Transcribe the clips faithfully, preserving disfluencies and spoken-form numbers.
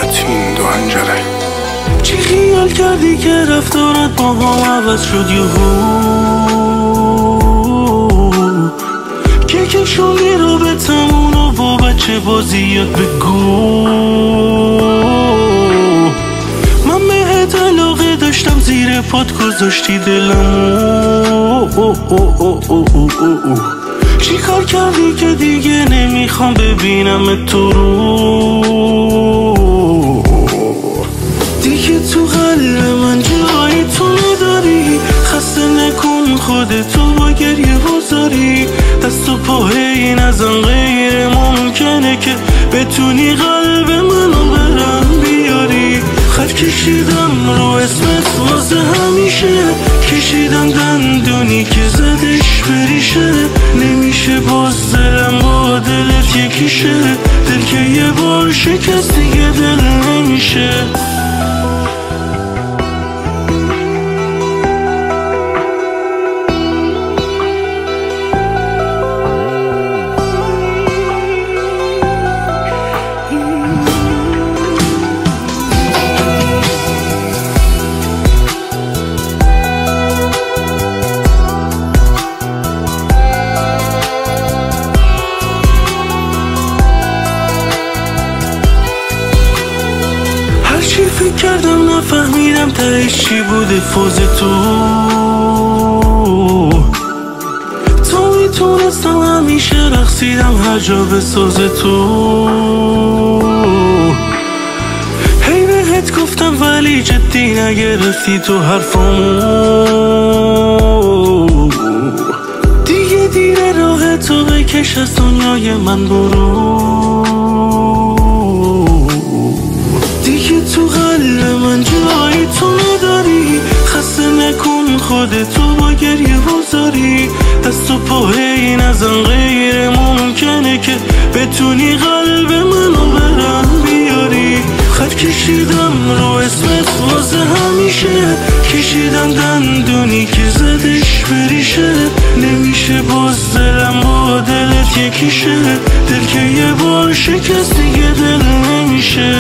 فقط این دو هنجره. چی خیال کردی که رفتارت با هم عوض شد یهو؟ که که شدی رابطمون و با بچه بازیات بگو. من بهت علاقه داشتم زیر پات گذاشتی دلمو. چی کار کردی که دیگه نمیخوام ببینم تو رو؟ دیگه تو قلب من جایی تو نداری. خسته نکن خودتو با گریه بذاری. دست و پاهی نزن، غیر ممکنه که بتونی قلب منو برم بیاری. خط کشیدم رو اسمت واسه همیشه، کشیدم دندونی که زدش بریشه. نمیشه باز دلم با دلت یکیشه، دل که یه بار شکست دیگه دل نمیشه. چی فکر کردم نفهمیدم تهش چی بوده فوز تو. تو میتونستم همیشه رقصیدم هر جا بساز تو. هی بهت گفتم ولی جدی نگرفتی تو حرفامو. دیگه دیره راه تو بکش از دنیای من برو. تو قلب من جایی تو نداری. خسته نکن خودتو با گریه بذاری. دست و پاهی نزن، غیر ممکنه که بتونی قلب منو برم بیاری. خط کشیدم رو اسمت واسه همیشه، کشیدم دندونی که زدش بریشه. نمیشه باز دلم با دلت یکیشه، دل که یه بار شکست دیگه دل نمیشه.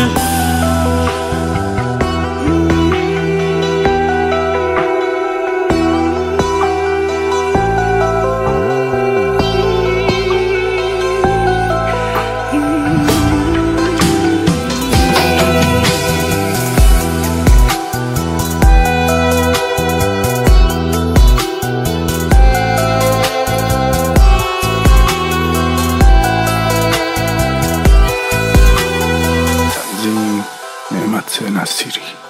نعمت نصیری.